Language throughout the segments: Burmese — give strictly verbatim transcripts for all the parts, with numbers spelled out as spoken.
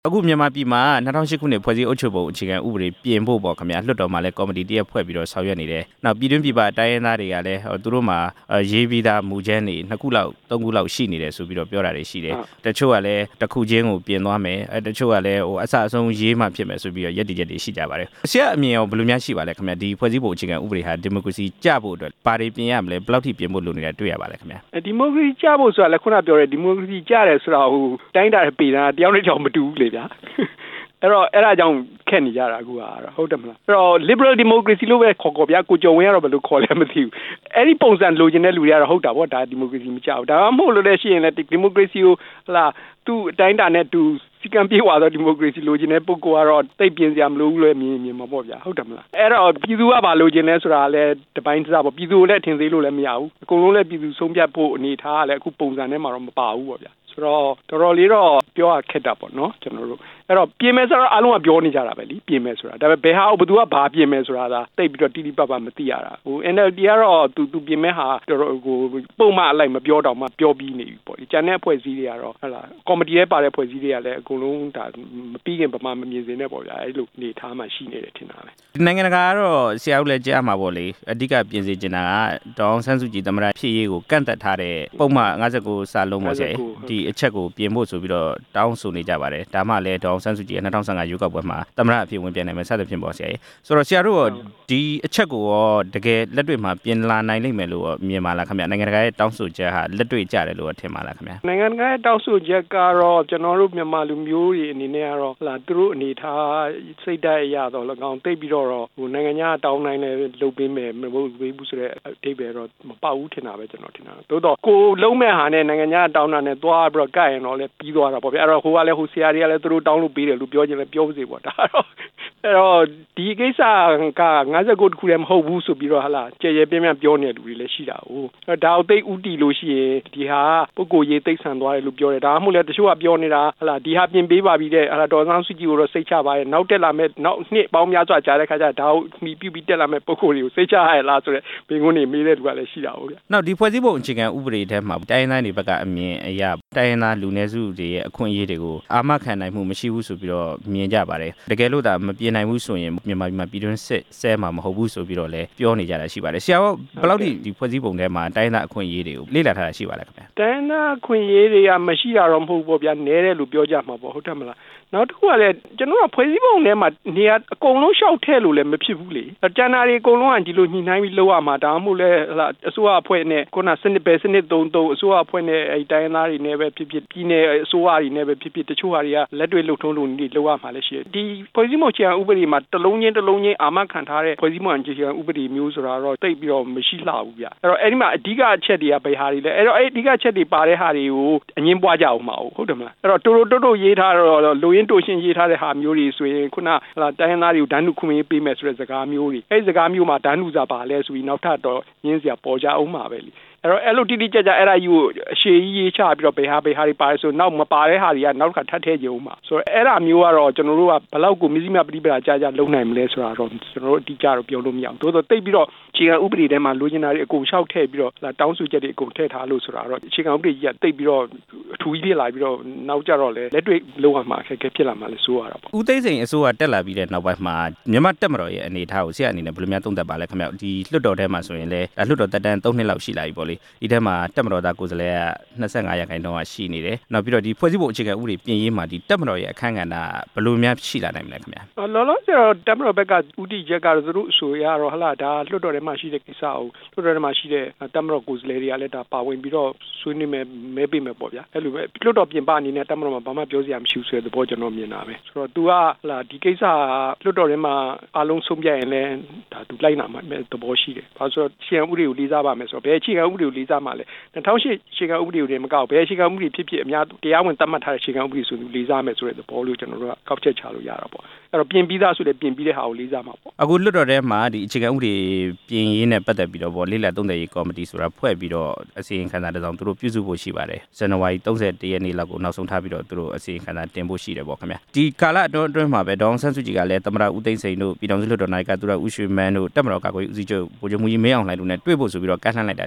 အခုမြန်မာပြည်မှာ၂၀၀၈ခုနှစ်ဖွဲ့စည်းအုပ်ချုပ်ပုံအခြေခံဥပဒေပြင်ဖို့ပေါ့ခင်ဗျာလွှတ်တော်မှာလည်းကော်မတီတရက်ဖွဲ့ပြီးတော့ဆောင်ရွက်နေတယ်။နောက်ပြည်တွင်းပြည်ပတိုင်းရင်းသားတွေကလည်းသူတို့မှာရေးပြီးသားမူချမ်းတွေနှစ်ခုလောက်သုံးခုလောက်ရှိနေတယ်ဆိုပြီးတော့ပြောတာတွေရှိတယ်။တချို့ကလည်းတစ်ခုချင်းကိုပြင်သွားမယ်။အဲတချို့ကလည်းဟိုအဆအဆုံးရေးမှဖြစ်မယ်ဆိုပြီးတော့ရည်တည်ချက်တွေရှိကြပါတယ်။ဆရာအမြင်ရောဘယ်လိုများရှိပါလဲခင်ဗျာဒီဖွဲ့စည်းပုံအခြေခံဥပဒေဟာဒီမိုကရေစီကျဖို့အတွက်ဘာတွေပြင်ရမလဲဘယ်လောက်ထိပြင်ဖို့လိုနေတာတွေ့ရပါလဲခင်ဗျာ။ဒီမိုကရေစီကျဖို့ဆိုတာလည်းခုနပြောတဲ့ဒီမိုကရေစီကျတယ်ဆိုတာဟိုတိုင်းတာပေတာတယောက်နဲ့တယောက်မတူဘူးလေဗျာ။အဲ့တော့အဲ့ဒါကြောင့်ခက်နေကြတာအခုကဟုတ်တယ်မလားအဲ့တော့ liberal democracy လို့ပဲခေါ်ခေါ်ဗျာကိုကြုံဝင်ရတော့ဘယ်လိုခေါ်လဲမသိဘူးအဲ့ဒီပုံစံလိုချင်တဲ့လူတွေကတော့ဟုတ်တာပေါ့ဒါ democracy မကြောက်ဒါမှမဟုတ်လို့လည်းရှိရင်လည်း democracy ကိုဟလာသူ့အတိုင်းတာနဲ့သူစီကံပြေးသွားတော့ democracy လိုချင်တဲ့ပုဂ္ဂိုလ်ကတော့တိတ်ပြင်စရာမလိုဘူးလို့မြင်မြင်မှာပေါ့ဗျာဟုတ်တယ်မလားအဲ့တော့ပြည်သူကဘာလိုချင်လဲဆိုတာလည်းတပိုင်းတစ်စားပေါ့ပြည်သူကိုလည်းထင်သေးလို့လည်းမရဘူးအကုန်လုံးလည်းပြည်သူဆုံးဖြတ်ဖို့အနေထားကလည်းအခုပုံစံနဲ့မှတော့မပါဘူးပေါ့ဗျာဆိုတော့တော်တော်လေးတော့ပြောရခက်တာပေါ့နော်ကျွန်တော်တို့အဲ့တော့ပြင်မယ်ဆိုတော့အားလုံးကပြောနေကြတာပဲလीပြင်မယ်ဆိုတာဒါပေမဲ့ဘယ်ဟာဘယ်သူကဘာပြင်မယ်ဆိုတာဒါတိတ်ပြီးတော့တိတိပပမသိရတာဟို N L D ကတော့သူသူပြင်မဲ့ဟာတော်တော်ဟိုပုံမှန်အလိုက်မပြောတော့မှပြောပြီးနေပြီပေါ့ဒီကျန်တဲ့အဖွဲ့အစည်းတွေကတော့ဟလာကော်မတီရဲ့ပါတဲ့အဖွဲ့အစည်းတွေကလည်းအကုန်လုံးဒါမပြီးခင်ပမာမမြင်စင်နဲ့ပေါ့ဗျာအဲ့လိုနေထားမှရှိနေတယ်ထင်တာပဲနိုင်ငံတကာကတော့ဆရာဦးလည်းကြားမှာပေါ့လေအဓိကပြင်စေချင်တာကဒေါအောင်ဆန်းစုကြည်သမ္မတဖြစ်ရေးကိုကန့်သက်ထားတဲ့ပုံမှန်၅၉စာလုံးပေါ့ဆရာဒီအချက်ကိုပြင်ဖို့ဆိုပြီးတော့တောင်းဆိုနေကြပါတယ်ဒါမှလည်းဒေါအောင်ဆန်းစုကြည်၂၀၁၅ရွေးကောက်ပွဲမှာသမ္မတအဖြစ်ဝင်ပြနိုင်မယ်စသဖြင့်ပေါ့ဆရာဆိုတော့ဆရာတို့ရောဒီအချက်ကိုရောတကယ်လက်တွေ့မှာပြင်လာနိုင်လိမ့်မယ်လို့မြင်ပါလားခင်ဗျနိုင်ငံတကာရဲ့တောင်းဆိုချက်ဟာလက်တွေ့ကြတယ်လို့ထင်ပါလားခင်ဗျနိုင်ငံတကာရဲ့တောင်းဆိုချက်ကတော့ကျွန်တော်တို့မြန်မာလူမျိုးတွေအနေနဲ့ကတော့ဟလာသူတို့အနေထားစိတ်ဓာတ်အရတော့၎င်းတိတ်ပြီးတော့ဟိုနိုင်ငံခြားတောင်းနိုင်လဲလုပ်ပေးမယ်မဟုတ်ဘူးဆိုတဲ့အဓိပ္ပာယ်တော့မပေါက်ဘူးထင်တာပဲကျွန်တော်ထင်တာသို့တော့ကိုလုံးမဲ့ဟာနဲ့နိုင်ငံခြားတောင်းတာနဲ့သွားပြီးတော့ကြိုက်ရင်တော့လဲပြီးသွားတာပေါ့ဗျအဲ့တော့ဟိုကလည်းဟိုဆရာတွေကလည်းသူတို့တောင်းလို့ပေးတယ်လို့ပြောချင်လဲပြောပါစေပေါ့ဒါတော့အဲ့တော့ဒီကိစ္စက၅၉ခုတခုလည်းမဟုတ်ဘူးဆိုပြီးတော့ဟာလာကြဲရဲပြင်းပြပြောနေတဲ့လူတွေလည်းရှိတာ哦အဲ့ဒါကိုသိဥတီလို့ရှိရင်ဒီဟာပုဂ္ဂိုလ်ရေးသိဆန်သွားတယ်လို့ပြောတယ်ဒါမှမဟုတ်လဲတချို့ကပြောနေတာဟာလာဒီဟာပြင်ပေးပါပြီတဲ့ဟာလာဒေါ်စန်းစုကြည်ကိုတော့စိတ်ချပါရဲ့နောက်တက်လာမဲ့နောက်နှစ်ပေါင်းများစွာကြာတဲ့ခါကျဒါကိုမှီပြုပြီးတက်လာမဲ့ပုဂ္ဂိုလ်တွေကိုစိတ်ချရလားဆိုတဲ့ဘင်္ဂုန်းနေမေးတဲ့လူကလည်းရှိတာ哦ဗျနောက်ဒီဖွဲ့စည်းပုံအခြေခံဥပဒေထဲမှာတိုင်းရင်းသားတွေဘက်ကအမြင်အရတိုင်းရင်းသားလူနည်းစုတွေရဲ့အခွင့်အရေးတွေကိုအာမခံနိုင်မှုမရှိဘူးဆိုပြီးတော့မြင်ကြပါတယ်တကယ်လို့ဒါမပြင်နိုင်ဘူးဆိုရင်မြန်မာပြည်မှာပြည်တွင်းစစ်ဆဲမှာမဟုတ်ဘူးဆိုပြီးတော့လည်းပြောနေကြတာရှိပါတယ်ဆရာတို့ဘယ်လောက်ထိဒီဖွဲ့စည်းပုံထဲမှာတိုင်းရင်းသားအခွင့်အရေးတွေကိုလေ့လာထားတာရှိပါလဲခင်ဗျာတိုင်းရင်းသားအခွင့်အရေးတွေကမရှိတာတော့မဟုတ်ဘူးဗျာနည်းတယ်လို့ပြောကြမှာပေါ့ဟုတ်တယ်မလားနောက်တစ်ခုကလည်းကျွန်တော်ကဖွဲ့စည်းပုံထဲမှာနေရာအကုန်လုံးရှောက်ထဲလို့လည်းမဖြစ်ဘူးလေကျန်တာတွေအကုန်လုံးကဒီလိုညှိနှိုင်းပြီးလုပ်ရမှာဒါမှမဟုတ်လဲဟလာအစိုးရအဖွဲ့နဲ့ခုနစနစ်ပဲစနစ်သုံးသုံးအစိုးရအဖွဲ့နဲ့အဲတိုင်းရင်းသားတွေနဲ့ပဲဖြစ်ဖြစ်ပြည်နယ်အစိုးရတွေနဲ့ပဲဖြစ်ဖြစ်တချို့ဟာတွေကလက်တွေ့လှုပ်ထုံးလို့နေလုပ်ရမှာလည်းရှိတယ်ဒီဖွဲ့စည်းပုံအခြေခံဥပဒေမှာတလုံးချင်းတလုံးချင်းအာမခံထားတဲ့ဖွဲ့စည်းပုံအခြေခံဥပဒေမျိုးဆိုတာတော့တိတ်ပြီးတော့မရှိလှဘူးဗျအဲ့တော့အဲ့ဒီမှာအဓိကအချက်တွေကဘယ်ဟာတွေလဲအဲ့တော့အဲ့အဓိကအချက်တွေပါတဲ့ဟာတွေကိုအငင်းပွားကြအောင်မဟုတ်ဟုတ်တယ်မလားအဲ့တော့တိုတိုတိုတိုရေးထားတော့လိုရင်းတိုရှင်းရေးထားတဲ့ဟာမျိုးတွေဆိုရင်ခုနဟလာတိုင်းရင်းသားတွေကိုဒန်းနုခွင့်ရေးပေးမယ်ဆိုတဲ့စကားမျိုးတွေအဲ့ဒီစကားမျိုးမှာဒန်းနုစာပါလဲဆိုပြီးနောက်ထပ်တော့ရင်းစရာပေါ်ကြအောင်ပါပဲလေအဲ့တော့အဲ့လိုတိတိကျကျအဲ့ဒါယူအရှိကြီးရေးချပြီးတော့ဘယ်ဟာဘယ်ဟာတွေပါလဲဆိုနောက်မပါတဲ့ဟာတွေကနောက်တစ်ခါထပ်ထည့်ကြအောင်ပါဆိုတော့အဲ့ဒါမျိုးကတော့ကျွန်တော်တို့ကဘလောက်ကိုမြစည်းမပဋိပဒါကြာကြာလုံနိုင်မလဲဆိုတာတော့ကျွန်တော်တို့အတိအကျတော့ပြောလို့မရဘူးသို့သောတိတ်ပြီးတော့အခြေခံဥပဒေထဲမှာလိုချင်တာတွေအကုန်လျှောက်ထည့်ပြီးတော့တောင်းဆိုချက်တွေအကုန်ထည့်ထားလို့ဆိုတာတော့အခြေခံဥပဒေကြီးကတိတ်ပြီးတော့အထူးကြီးဖြစ်လာပြီးတော့နောက်ကျတော့လေလက်တွေ့လုံရမှာအခက်အခဲဖြစ်လာမှာလဲဆိုရတာပေါ့ဦးသိန်းစိန်အစိုးရတက်လာပြီးတဲ့နောက်ပိုင်းမှာမြန်မာတက်မတော်ရဲ့အနေအထားကိုဆရာအနေနဲ့ဘယ်လိုများသုံးသပ်ပါလဲခင်ဗျဒီလွှတ်တော်ထဲမှာဆိုရင်လည်းလွှတ်တော်တက်တန်း၃နှစ်လောက်ရှိလာပြီပေါ့လေဒီထဲမှာတက်မတော်သားကိုယ်စားလှယ်က၂၅ရာခိုင်နှုန်းကရှိနေတယ်နောက်ပြီးတော့ဒီဖွဲ့စည်းပုံအခြေခံဥပဒေပြင်ရေးမှာဒီတက်မတော်ရဲ့အခမ်းကဏ္ဍဘယ်လိုများရှိလာနိုင်မလဲခင်ဗျာလောလောဆယ်တော့တက်မတော်ဘက်ကဥတီချက်ကတော့သူတို့အဆိုရတော့ဟလာဒါလွှတ်တော်ထဲမှာရှိတဲ့ကိစ္စကိုလွှတ်တော်ထဲမှာရှိတဲ့တက်မတော်ကိုယ်စားလှယ်တွေကလည်းဒါပါဝင်ပြီးတော့ဆွေးနွေးမယ်မဲပေးမယ်ပေါ့ဗျာအဲ့လိုပဲလွှတ်တော်ပြင်ပအနေနဲ့တက်မတော်မှာဘာမှပြောစရာမရှိဘူးဆိုတဲ့သဘောကျွန်တော်မြင်တာပဲဆိုတော့ तू ကဟလာဒီကိစ္စလွှတ်တော်ထဲမှာအားလုံးဆုံးဖြတ်ရင်လည်းဒါ तू လိုက်နာမှာသဘောရှိတယ်ဘာလို့ဆိုတော့အခြေခံဥပဒေကိုလေးစားပါမယ်ဆိုတော့ဘယ်အခြေခံဥပဒေကိုလေးစားမှာလဲ၂၀၀၈အခြေခံဥပဒေတွေမကောက်ဘယ်အခြေခံဥပဒေဖြစ်ဖြစ်အများတရားဝင်သတ်မှတ်ထားတဲ့အခြေခံဥပဒေဆိုပြီးလေးစားမယ်ဆိုတဲ့သဘောလို့ကျွန်တော်တို့ကကောက်ချက်ချလို့ရတာပေါ့အဲ့တော့ပြင်ပြီးသားဆိုတဲ့ပြင်ပြီးတဲ့ဟာကိုလေးစားမှာပေါ့အခုလွှတ်တော်ထဲမှာဒီအခြေခံဥပဒေပြင်ရေးနဲ့ပတ်သက်ပြီးတော့ဗောလေးလက်သုံးသက်ရေးကော်မတီဆိုတာဖွဲ့ပြီးတော့အစီရင်ခံစာတစ်စောင်သူတို့ပြုစုဖို့ရှိပါတယ်ဇန်နဝါရီ၃၁ရက်နေ့လောက်ကိုနောက်ဆုံးထားပြီးတော့သူတို့အစီရင်ခံစာတင်ဖို့ရှိတယ်ဗောခင်ဗျဒီကာလအတွင်းအတွင်းမှာပဲဒေါအောင်ဆန်းစုကြည်ကလည်းသမ္မတဦးသိန်းစိန်တို့ပြည်ထောင်စုလွှတ်တော်နိုင်ကသူရဦးရွှေမန်းတို့တပ်မတော်ကာကွယ်ရေးဦးစီးချုပ်ဗိုလ်ချုပ်မှူးကြီးမင်းအောင်လှိုင်တို့နဲ့တွေ့ဖို့ဆိုပြီးတော့ကန့်လှမ်းလိုက်တာရှိပါတယ်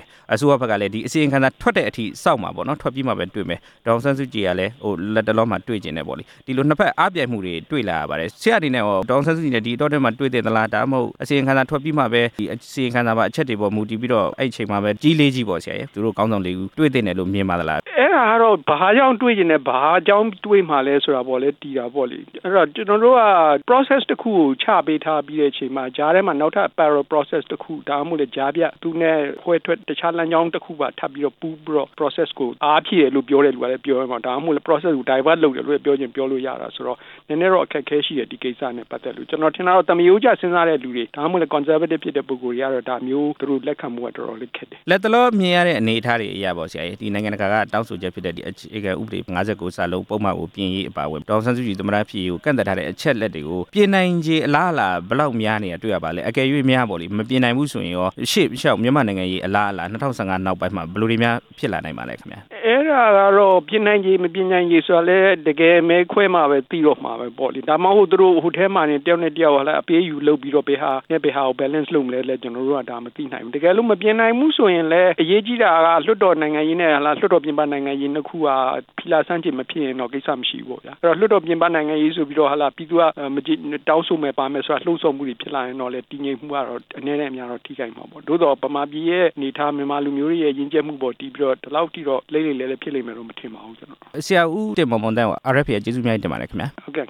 အစိုးရဘက်ကလည်းဒီအစီရင်ခံစာထွက်တဲ့အထိစောင့်မှာပေါ့နော်ထွက်ပြီးမှပဲတွေ့မယ်ဒေါအောင်ဆန်းစုကြည်ကလည်းဟိုလက်တလုံးမှာတွေ့ကျင်တယ်ပေါ့လေဒီလိုနှစ်ဖက်အားပြိုင်မှုတွေတွေ့လာရပါတယ်ဆရာအနေနဲ့ရောဒေါအောင်ဆန်းစုကြည်နဲ့ဒီတော့ထဲမှာတွေ့တဲ့သလားဒါမှမဟုတ်အစီရင်ခံစာထွက်ပြီးမှပဲဒီအစီရင်ခံစာပါအချက်တွေပေါ်မူတည်ပြီးတော့အဲ့အချိန်မှာပဲကြီးလေးကြီးပေါ့ဆရာရဲ့သူတို့ကောင်းဆောင်လေးဦးတွေ့တဲ့တယ်လို့မြင်ပါသလားအဲ့ဒါကတော့ဘာကြောင့်တွေ့ကျင်တယ်ဘာကြောင့်တွေ့မှလဲဆိုတာပေါ့လေတီးတာပေါ့လေအဲ့တော့ကျွန်တော်တို့က process တစ်ခုကိုချပေးထားပြီးတဲ့အချိန်မှာဂျားထဲမှာနောက်ထပ် parallel process တစ်ခုဒါမှမဟုတ်လေဂျားပြသူနဲ့ခွဲထွက်တခြားလမ်းကြောင်းတစ်ခုပါထပ်ပြီးတော့ပူးပြီးတော့ process ကိုအားဖြည့်လို့ပြောတယ်လူကလည်းပြောရမှာဒါမှမဟုတ်လေ process ကို divert လုပ်တယ်လို့ပြောချင်ပြောလို့ရတာဆိုတော့နည်းနည်းတော့အခက်အခဲရှိတယ်ဒီကိစ္စနဲ့ပတ်သက်လို့ကျွန်တော်ထင်တာတော့တမယိုးကြစဉ်းစားတဲ့လူတွေဒါမှမဟုတ်လေ conservative ဖြစ်တဲ့ပုဂ္ဂိုလ်တွေကတော့ဒါမျိုးသူတို့လက်ခံမှုကတော်တော်လေးခက်တယ်လက်တလောမြင်ရတဲ့အနေအထားတွေအရာပေါ့ဆရာကြီးဒီနိုင်ငံတကာကတောင်းဆိုချက်ဖြစ်တဲ့ဒီအခြေခံဥပဒေ၅၉စာလုံးပုံမှန်ကိုပြင်ရေးအပါအဝင်ဒေါအောင်ဆန်းစုကြည်သမ္မတဖြစ်ရေးကိုကန့်သက်ထားတဲ့အချက်လက်တွေကိုပြင်နိုင်ခြေအလားအလာဘယ်လောက်များနေတာတွေ့ရပါလဲအကယ်၍များပေါ့လေမပြင်နိုင်ဘူးဆိုရင်ရောရှေ့ရှောက်မြန်မာနိုင်ငံရေးအလားအလာ၂၀၁၅နောက်ပိုင်းမှာဘယ်လိုတွေများဖြစ်လာနိုင်ပါလဲခင်ဗျာအဲ့ဒါကတော့ပြင်နိုင်ခြေမပြင်နိုင်ခြေဆိုတာလဲတကယ်မဲခွဲမှာပဲပြီးတော့မှာပဲပေါ့လေဒါမှမဟုတ်သူတို့ဟိုထဲမှာနေတယောက်နဲ့တယောက်ဟာလဲအပေးယူလုပ်ပြီးတော့ဘေးဟာနဲ့ဘေးဟာကို balance လုပ်မလဲလဲကျွန်တော်တို့ကဒါမသိနိုင်ဘူးတကယ်လို့မပြင်နိုင်ဘူးဆိုရင်လဲအရေးကြီးတာကလွှတ်တော်နိုင်ငံရေးနဲ့ဟာလားလွှတ်တော်ပြင်ပနိုင်ငံရေးနှစ်ခုကဖီလာဆန်းချင်မဖြစ်ရင်တော့ကိစ္စမရှိဘူးပေါ့ဗျာအဲ့တော့လွှတ်တော်ပြင်ပနိုင်ငံရေးဆိုပြီးတော့ဟာလားပြည်သူကမကြည့်တောင်းဆိုမဲ့ပါမယ်ဆိုတာလှုံ့ဆော်မှုတွေဖြစ်လာရင်တော့လေတည်ငြိမ်မှုကတော့အနည်းနဲ့အများတော့ထိခိုက်မှာပေါ့သို့တော့ဗမာပြည်ရဲ့နေထားမြန်မာလူမျိုးတွေရဲ့ယဉ်ကျေးမှုပေါ်တည်ပြီးတော့ဒီလောက်ထိတော့လိမ့်လိမ့်လဲလဲဖြစ်လိမ့်မယ်လို့မထင်ပါဘူးကျွန်တော်ဆရာဦးတင်မောင်မောင်တန်းက R F A ကျေးဇူးများတင်ပါတယ်ခင်ဗျာဟုတ်ကဲ့